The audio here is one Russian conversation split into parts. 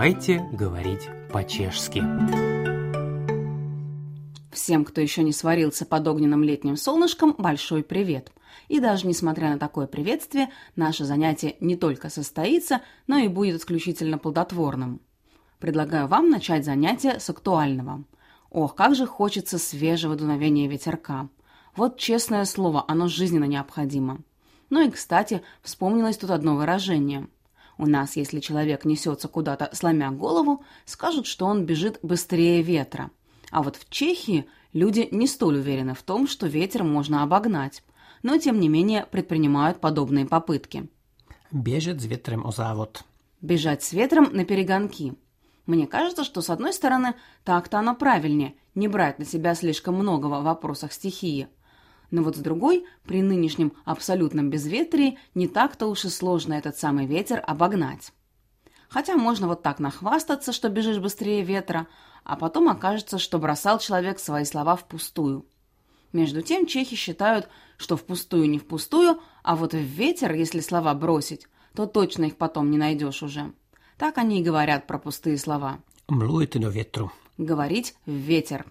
Давайте говорить по-чешски. Всем, кто еще не сварился под огненным летним солнышком, большой привет. И даже несмотря на такое приветствие, наше занятие не только состоится, но и будет исключительно плодотворным. Предлагаю вам начать занятие с актуального. Ох, как же хочется свежего дуновения ветерка. Вот честное слово, оно жизненно необходимо. Ну и, кстати, вспомнилось тут одно выражение. У нас, если человек несется куда-то, сломя голову, скажут, что он бежит быстрее ветра. А вот в Чехии люди не столь уверены в том, что ветер можно обогнать, но тем не менее предпринимают подобные попытки. Бежать с ветром о завод. Бежать с ветром на перегонки. Мне кажется, что с одной стороны так-то оно правильнее, не брать на себя слишком многого в вопросах стихии. Но вот с другой, при нынешнем абсолютном безветрии не так-то уж и сложно этот самый ветер обогнать. Хотя можно вот так нахвастаться, что бежишь быстрее ветра, а потом окажется, что бросал человек свои слова впустую. Между тем чехи считают, что впустую не впустую, а вот в ветер, если слова бросить, то точно их потом не найдешь уже. Так они и говорят про пустые слова. Млуйте до ветру. Говорить в ветер.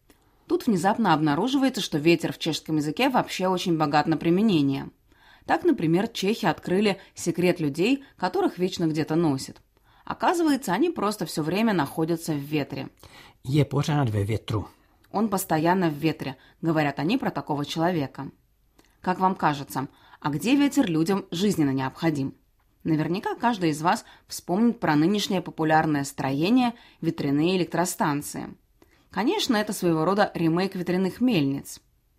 Тут внезапно обнаруживается, что ветер в чешском языке вообще очень богат на применение. Так, например, чехи открыли секрет людей, которых вечно где-то носит. Оказывается, они просто все время находятся в ветре. Je pořád ve větru. Он постоянно в ветре, говорят они про такого человека. Как вам кажется, а где ветер людям жизненно необходим? Наверняка каждый из вас вспомнит про нынешнее популярное строение ветряные электростанции. Конечно, это своего рода ремейк ветряных мельниц.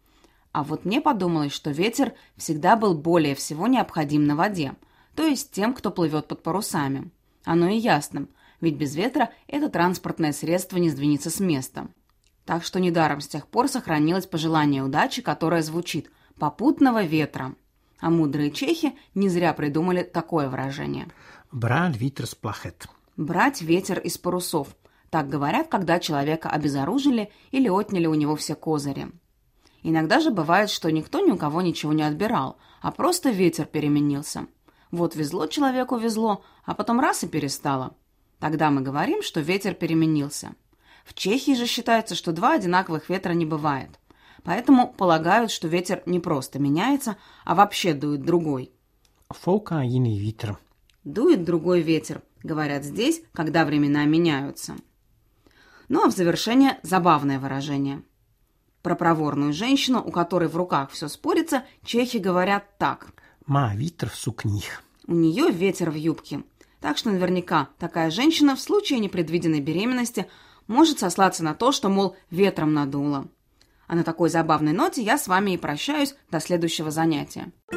А вот мне подумалось, что ветер всегда был более всего необходим на воде, то есть тем, кто плывет под парусами. Оно и ясно, ведь без ветра это транспортное средство не сдвинется с места. Так что недаром с тех пор сохранилось пожелание удачи, которое звучит «попутного ветра». А мудрые чехи не зря придумали такое выражение. Брать ветер с плахет. Брать ветер из парусов. Так говорят, когда человека обезоружили или отняли у него все козыри. Иногда же бывает, что никто ни у кого ничего не отбирал, а просто ветер переменился. Вот везло человеку везло, а потом раз и перестало. Тогда мы говорим, что ветер переменился. В Чехии же считается, что два одинаковых ветра не бывает. Поэтому полагают, что ветер не просто меняется, а вообще дует другой. Фоука иный ветер. Дует другой ветер, говорят здесь, когда времена меняются. Ну а в завершение забавное выражение. Про проворную женщину, у которой в руках все спорится, чехи говорят так. Ма ветер в сукних. У нее ветер в юбке. Так что наверняка такая женщина в случае непредвиденной беременности может сослаться на то, что, мол, ветром надуло. А на такой забавной ноте я с вами и прощаюсь до следующего занятия.